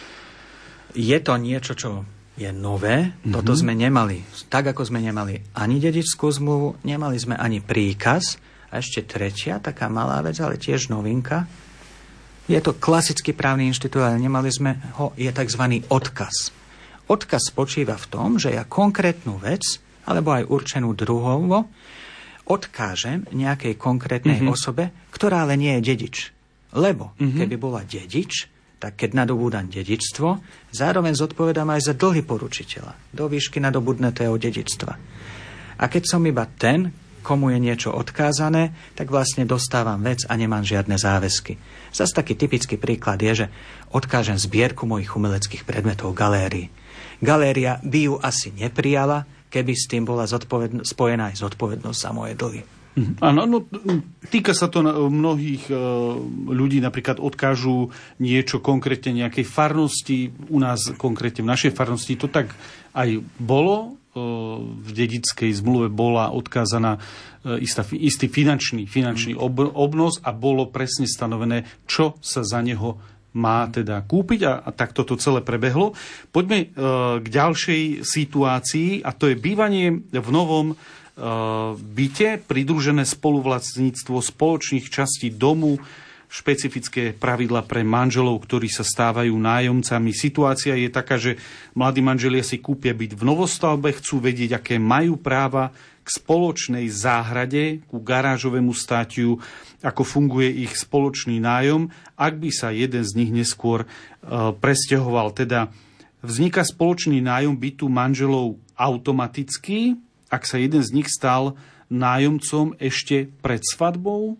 Je to niečo, čo je nové. Toto sme nemali. Tak, ako sme nemali ani dedičskú zmluvu, nemali sme ani príkaz. A ešte tretia, taká malá vec, ale tiež novinka. Je to klasický právny inštitút, ale nemali sme ho, je tzv. Odkaz. Odkaz spočíva v tom, že ja konkrétnu vec, alebo aj určenú druhovo, odkážem nejakej konkrétnej osobe, ktorá ale nie je dedič. Lebo keby bola dedič, tak keď nadobúdam dedičstvo, zároveň zodpovedám aj za dlhy poručiteľa, do výšky nadobudnutého dedičstva. A keď som iba ten, komu je niečo odkázané, tak vlastne dostávam vec a nemám žiadne záväzky. Zas taký typický príklad je, že odkážem zbierku mojich umeleckých predmetov galérii. Galéria by ju asi neprijala, keby s tým bola spojená aj zodpovednosť za moje dlhy. Áno, no, týka sa to mnohých ľudí, napríklad odkážu niečo konkrétne nejakej farnosti, u nás konkrétne v našej farnosti to tak aj bolo, v dedickej zmluve bola odkázaná istý finančný obnos a bolo presne stanovené, čo sa za neho má teda kúpiť a tak toto celé prebehlo. Poďme k ďalšej situácii a to je bývanie v novom byte, pridružené spoluvlastníctvo spoločných častí domu, špecifické pravidla pre manželov, ktorí sa stávajú nájomcami. Situácia je taká, že mladí manželia si kúpia byt v novostavbe, chcú vedieť, aké majú práva k spoločnej záhrade, ku garážovému státiu, ako funguje ich spoločný nájom. Ak by sa jeden z nich neskôr presťahoval, teda vzniká spoločný nájom bytu manželov automaticky, ak sa jeden z nich stal nájomcom ešte pred svadbou?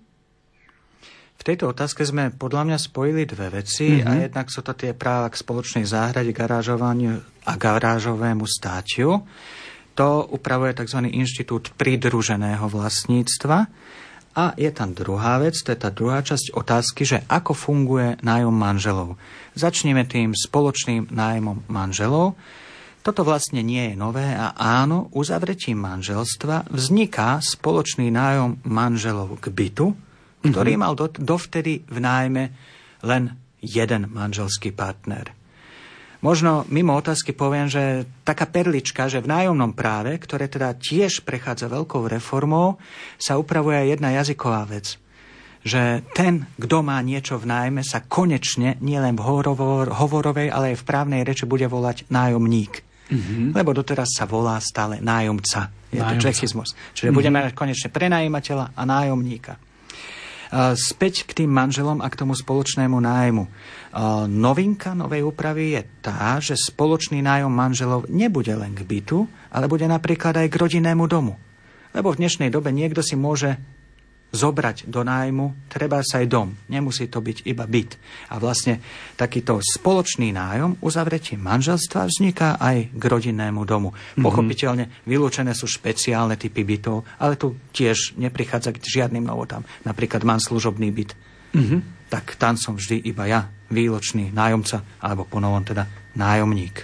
V tejto otázke sme podľa mňa spojili dve veci a jednak sú to tie práva k spoločnej záhrade, garážovaniu a garážovému státiu. To upravuje tzv. Inštitút pridruženého vlastníctva. A je tam druhá vec, to je tá druhá časť otázky, že ako funguje nájom manželov. Začneme tým spoločným nájmom manželov. Toto vlastne nie je nové a áno, uzavretím manželstva vzniká spoločný nájom manželov k bytu, ktorý mal dovtedy v nájme len jeden manželský partner. Možno mimo otázky poviem, že taká perlička, že v nájomnom práve, ktoré teda tiež prechádza veľkou reformou, sa upravuje aj jedna jazyková vec. Že ten, kto má niečo v nájme, sa konečne nielen v hovorovej, ale aj v právnej reči bude volať nájomník. Lebo doteraz sa volá stále nájomca. Je to čechizmus. Čiže budeme mať konečne prenajímateľa a nájomníka. Späť k tým manželom a k tomu spoločnému nájmu. Novinka novej úpravy je tá, že spoločný nájom manželov nebude len k bytu, ale bude napríklad aj k rodinnému domu. Lebo v dnešnej dobe niekto si môže zobrať do nájmu, treba sa aj dom. Nemusí to byť iba byt. A vlastne takýto spoločný nájom uzavretím manželstva vzniká aj k rodinnému domu. Pochopiteľne vylúčené sú špeciálne typy bytov, ale tu tiež neprichádza k žiadnym novotám. Napríklad mám služobný byt. Tak tam som vždy iba ja, výlučný nájomca, alebo ponovom teda nájomník.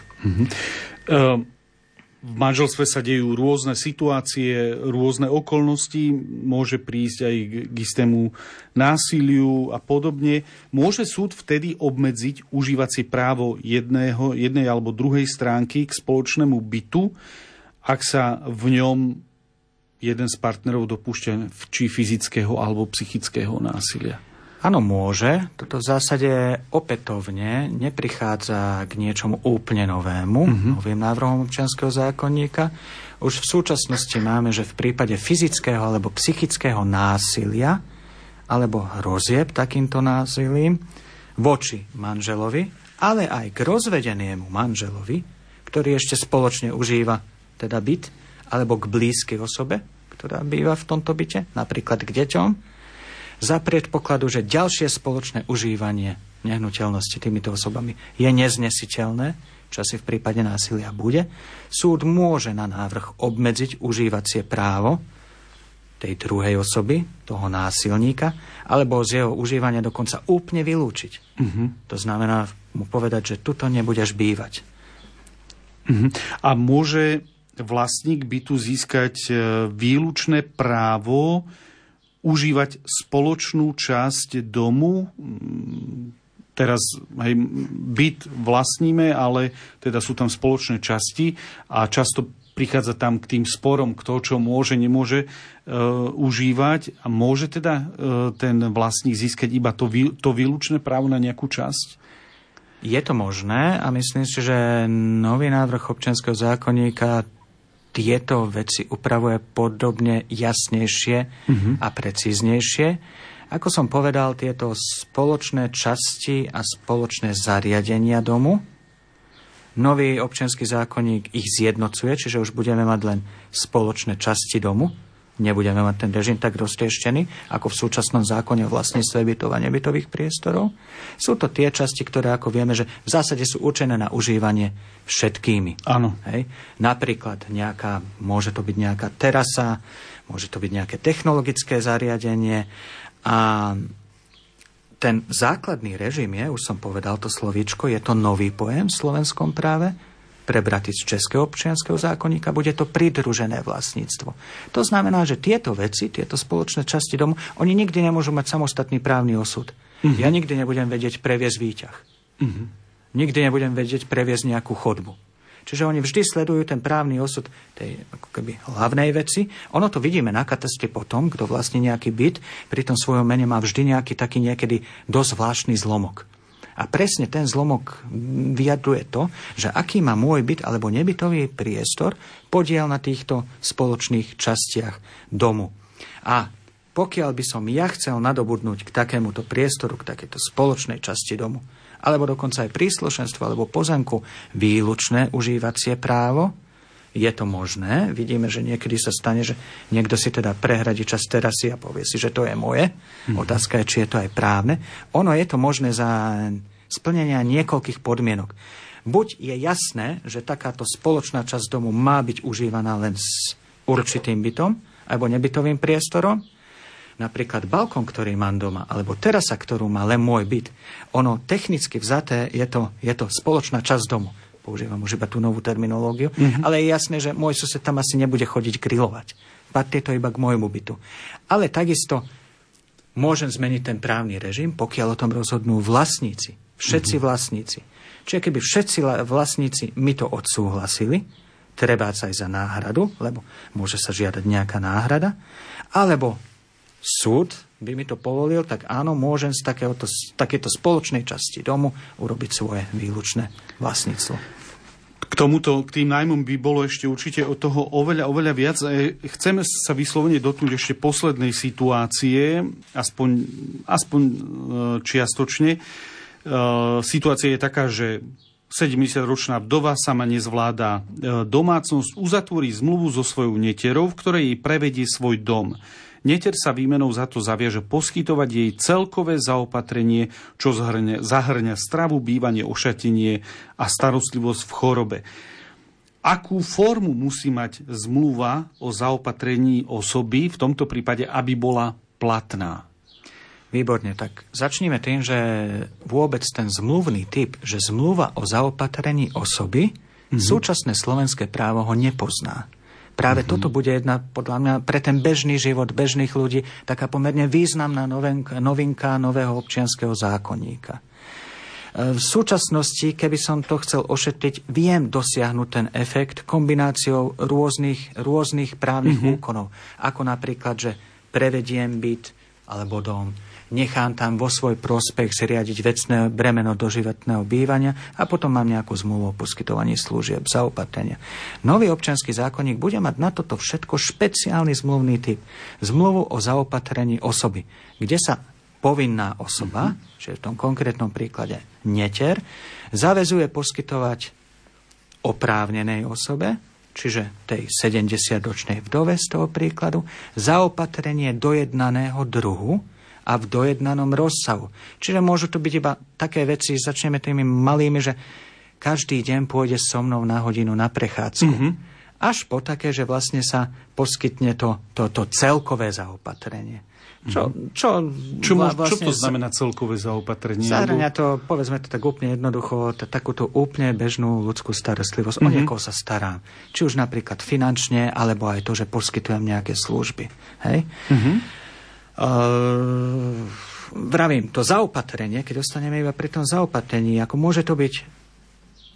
V manželstve sa dejú rôzne situácie, rôzne okolnosti, môže prísť aj k istému násiliu a podobne. Môže súd vtedy obmedziť užívacie právo jednej alebo druhej stránky k spoločnému bytu, ak sa v ňom jeden z partnerov dopúšťa či fyzického alebo psychického násilia? Áno, môže. Toto v zásade opätovne neprichádza k niečomu úplne novému, novým návrhom občianskeho zákonníka. Už v súčasnosti máme, že v prípade fyzického alebo psychického násilia alebo hrozieb takýmto násilím voči manželovi, ale aj k rozvedenému manželovi, ktorý ešte spoločne užíva teda byt, alebo k blízkej osobe, ktorá býva v tomto byte, napríklad k deťom, za predpokladu, že ďalšie spoločné užívanie nehnuteľnosti týmito osobami je neznesiteľné, čo asi v prípade násilia bude, súd môže na návrh obmedziť užívacie právo tej druhej osoby, toho násilníka, alebo z jeho užívania dokonca úplne vylúčiť. To znamená mu povedať, že tuto nebudeš bývať. A môže vlastník bytu získať výlučné právo užívať spoločnú časť domu. Teraz byt vlastníme, ale teda sú tam spoločné časti a často prichádza tam k tým sporom, kto čo môže, nemôže užívať a môže teda ten vlastník získať iba to výlučné právo na nejakú časť? Je to možné a myslím si, že nový návrh občianskeho zákonníka tieto veci upravuje podobne jasnejšie a precíznejšie. Ako som povedal, tieto spoločné časti a spoločné zariadenia domu, nový občiansky zákonník ich zjednocuje, čiže už budeme mať len spoločné časti domu. Nebudeme mať ten režim tak roztrieštený, ako v súčasnom zákone o vlastníctve bytov a nebytových priestorov. Sú to tie časti, ktoré, ako vieme, že v zásade sú určené na užívanie všetkými. Áno. Hej. Napríklad môže to byť nejaká terasa, môže to byť nejaké technologické zariadenie a ten základný režim je, už som povedal to slovíčko, je to nový pojem v slovenskom práve, prebratý z českého občianskeho zákonníka, bude to pridružené vlastníctvo. To znamená, že tieto veci, tieto spoločné časti domu, oni nikdy nemôžu mať samostatný právny osud. Ja nikdy nebudem vedieť previesť výťah. Nikdy nebudem vedieť previesť nejakú chodbu. Čiže oni vždy sledujú ten právny osud tej ako keby hlavnej veci. Ono to vidíme na katastre potom, kto vlastní nejaký byt, pri tom svojom mene má vždy nejaký taký niekedy dosť zvláštny zlomok. A presne ten zlomok vyjadruje to, že aký má môj byt alebo nebytový priestor podiel na týchto spoločných častiach domu. A pokiaľ by som ja chcel nadobudnúť k takémuto priestoru, k takéto spoločnej časti domu, alebo dokonca aj príslušenstvo alebo pozemku výlučné užívacie právo, je to možné. Vidíme, že niekedy sa stane, že niekto si teda prehradí časť terasy a povie si, že to je moje. Otázka je, či je to aj právne. Ono je to možné za splnenia niekoľkých podmienok. Buď je jasné, že takáto spoločná časť domu má byť užívaná len s určitým bytom alebo nebytovým priestorom, napríklad balkón, ktorý mám doma, alebo terasa, ktorú má len môj byt. Ono technicky vzaté je to spoločná časť domu. Používam už iba tú novú terminológiu, ale je jasné, že môj sused tam asi nebude chodiť grilovať. Patrí to iba k môjmu bytu. Ale takisto môžem zmeniť ten právny režim, pokiaľ o tom rozhodnú vlastníci. Všetci vlastníci. Čiže keby všetci vlastníci mi to odsúhlasili, trebáca aj za náhradu, lebo môže sa žiadať nejaká náhrada, alebo súd by mi to povolil, tak áno, môžem z takéto spoločnej časti domu urobiť svoje výlučné vlastníctvo. K tým nájmom by bolo ešte určite od toho oveľa viac. Chceme sa vyslovene dotknúť ešte poslednej situácie, aspoň čiastočne. Situácia je taká, že 70-ročná vdova sama nezvláda domácnosť, uzatvorí zmluvu so svojou netierou, v ktorej jej prevedie svoj dom. Netier sa výmenou za to zaviaže poskytovať jej celkové zaopatrenie, čo zahŕňa stravu, bývanie, ošatenie a starostlivosť v chorobe. Akú formu musí mať zmluva o zaopatrení osoby, v tomto prípade, aby bola platná? Výborne, tak začníme tým, že vôbec ten zmluvný typ, že zmluva o zaopatrení osoby, súčasné slovenské právo ho nepozná. Práve toto bude jedna, podľa mňa, pre ten bežný život bežných ľudí taká pomerne významná novinka nového občianskeho zákonníka. V súčasnosti, keby som to chcel ošetriť, viem dosiahnuť ten efekt kombináciou rôznych právnych úkonov. Ako napríklad, že prevediem byt alebo dom, nechám tam vo svoj prospech zriadiť vecné bremeno doživotného bývania a potom mám nejakú zmluvu o poskytovaní služieb, zaopatrenia. Nový občiansky zákonník bude mať na toto všetko špeciálny zmluvný typ. Zmluvu o zaopatrení osoby, kde sa povinná osoba, čiže v tom konkrétnom príklade netier, zaväzuje poskytovať oprávnenej osobe, čiže tej 70-ročnej vdove z toho príkladu, zaopatrenie dojednaného druhu a v dojednanom rozsahu. Čiže môžu to byť iba také veci, začneme tými malými, že každý deň pôjde so mnou na hodinu na prechádzku. Až po také, že vlastne sa poskytne to celkové zaopatrenie. Čo to znamená celkové zaopatrenie? Zahŕňa to, povedzme to tak úplne jednoducho, takúto úplne bežnú ľudskú starostlivosť. O niekoho sa starám. Či už napríklad finančne, alebo aj to, že poskytujem nejaké služby. Hej? Vravím, to zaopatrenie, keď ostaneme iba pri tom zaopatrení, ako môže to byť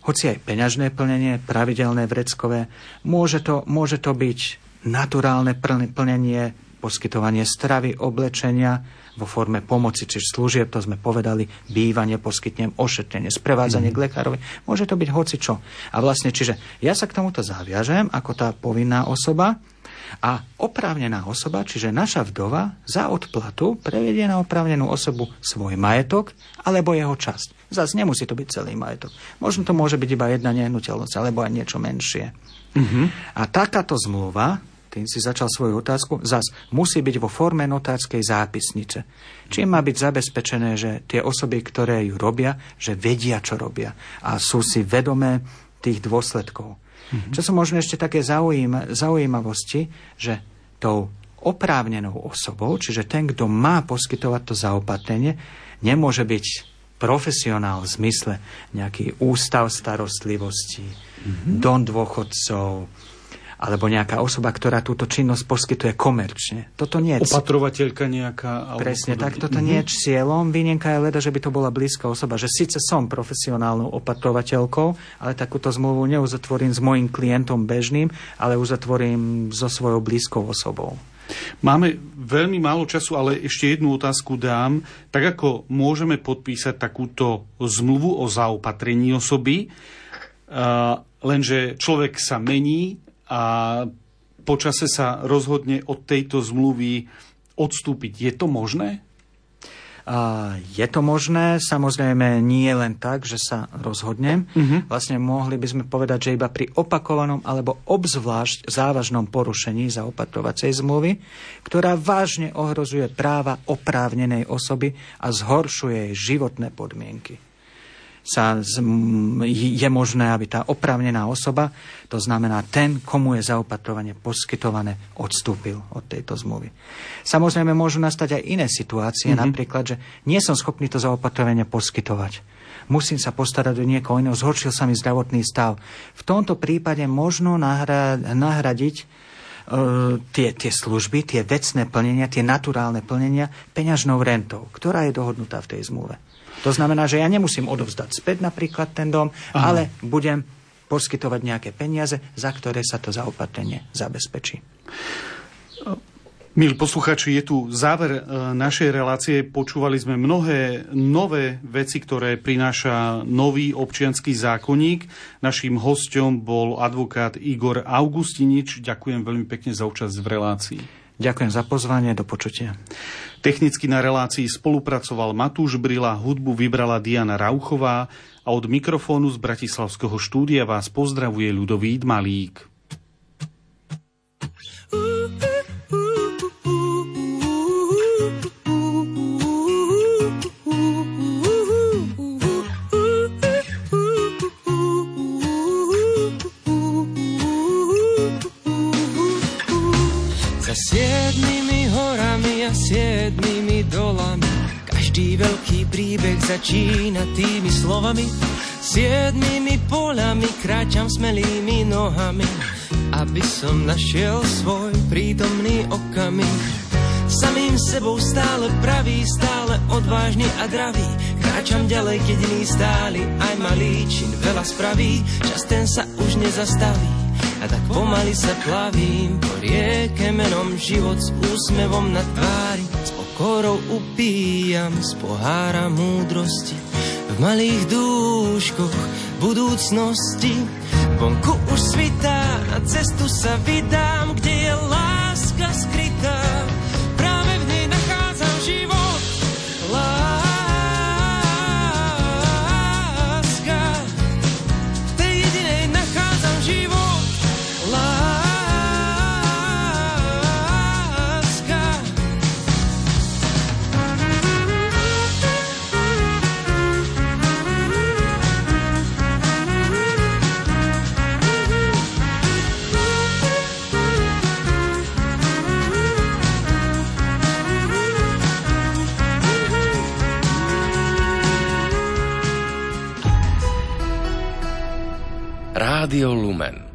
hoci aj peňažné plnenie, pravidelné vreckové, môže to byť naturálne plnenie, poskytovanie stravy, oblečenia vo forme pomoci, čiže služieb, to sme povedali, bývanie, poskytnem ošetrenie, sprevádzanie k lekárovi. Môže to byť hocičo. A vlastne, čiže ja sa k tomuto zaviažem ako tá povinná osoba a oprávnená osoba, čiže naša vdova, za odplatu prevedie na oprávnenú osobu svoj majetok alebo jeho časť. Zas nemusí to byť celý majetok. Možno to môže byť iba jedna nehnuteľnosť alebo aj niečo menšie. A takáto zmluva, tým si začal svoju otázku, zas musí byť vo forme notárskej zápisnice. Čím má byť zabezpečené, že tie osoby, ktoré ju robia, že vedia, čo robia a sú si vedomé tých dôsledkov. Čo sú možno ešte také zaujímavosti, že tou oprávnenou osobou, čiže ten, kto má poskytovať to zaopatrenie, nemôže byť profesionál v zmysle nejaký ústav starostlivosti, dom dôchodcov, alebo nejaká osoba, ktorá túto činnosť poskytuje komerčne. Toto nie je opatrovateľka nejaká. Presne tak, toto nie je cieľom. Výnimka je leda, že by to bola blízka osoba, že síce som profesionálnou opatrovateľkou, ale takúto zmluvu neuzatvorím s mojím klientom bežným, ale uzatvorím so svojou blízkou osobou. Máme veľmi málo času, ale ešte jednu otázku dám. Tak ako môžeme podpísať takúto zmluvu o zaopatrení osoby, lenže človek sa mení a počase sa rozhodne od tejto zmluvy odstúpiť. Je to možné? Je to možné, samozrejme nie len tak, že sa rozhodnem. Vlastne mohli by sme povedať, že iba pri opakovanom alebo obzvlášť závažnom porušení zaopatrovacej zmluvy, ktorá vážne ohrozuje práva oprávnenej osoby a zhoršuje jej životné podmienky, je možné, aby tá oprávnená osoba, to znamená ten, komu je zaopatrovanie poskytované, odstúpil od tejto zmluvy. Samozrejme môžu nastať aj iné situácie, napríklad, že nie som schopný to zaopatrovanie poskytovať. Musím sa postarať o niekoho iného, zhoršil sa mi zdravotný stav. V tomto prípade možno nahradiť tie služby, tie vecné plnenia, tie naturálne plnenia peňažnou rentou, ktorá je dohodnutá v tej zmluve. To znamená, že ja nemusím odovzdať späť napríklad ten dom, ale budem poskytovať nejaké peniaze, za ktoré sa to zaopatrenie zabezpečí. Milí poslucháči, je tu záver našej relácie. Počúvali sme mnohé nové veci, ktoré prináša nový občiansky zákonník. Naším hosťom bol advokát Igor Augustinič. Ďakujem veľmi pekne za účasť v relácii. Ďakujem za pozvanie, do počutia. Technicky na relácii spolupracoval Matúš Brila, hudbu vybrala Diana Rauchová a od mikrofónu z bratislavského štúdia vás pozdravuje Ľudovít Malík. Siedmými horami a siedmými dolami každý veľký príbeh začína tými slovami. Siedmými poľami kráčam smelými nohami, aby som našiel svoj prítomný okamih. Samým sebou stále pravý, stále odvážny a dravý. Kráčam ďalej, keď iní stáli, aj malý čin veľa spraví. Čas ten sa už nezastaví. A tak pomaly sa plavím po rieke menom život s úsmevom na tvári. S pokorou upíjam z pohára múdrosti. V malých dúškoch budúcnosti. Vonku už svitá, na cestu sa vydám, kde je láska skrytá. Práve v nej nachádzam život. Láska. V tej jedinej nachádzam život. Rádio Lumen.